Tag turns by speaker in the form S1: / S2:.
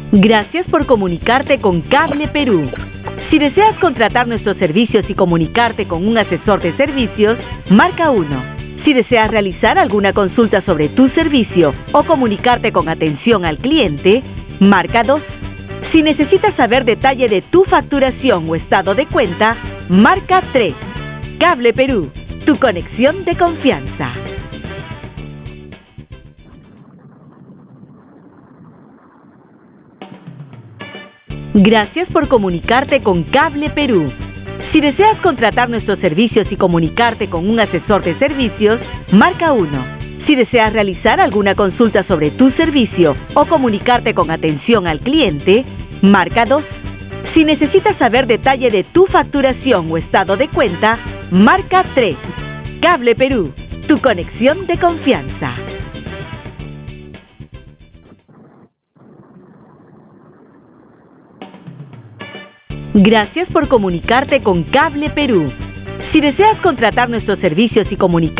S1: Gracias por comunicarte con Cable Perú. Si deseas contratar nuestros servicios y comunicarte con un asesor de servicios, marca 1. Si deseas realizar alguna consulta sobre tu servicio o comunicarte con atención al cliente, marca 2. Si necesitas saber detalle de tu facturación o estado de cuenta, marca 3. Cable Perú, tu conexión de confianza. Gracias por comunicarte con Cable Perú. Si deseas contratar nuestros servicios y comunicarte con un asesor de servicios, marca 1. Si deseas realizar alguna consulta sobre tu servicio o comunicarte con atención al cliente, marca 2. Si necesitas saber detalle de tu facturación o estado de cuenta, marca 3. Cable Perú, tu conexión de confianza. Gracias por comunicarte con Cable Perú. Si deseas contratar nuestros servicios y comunicarte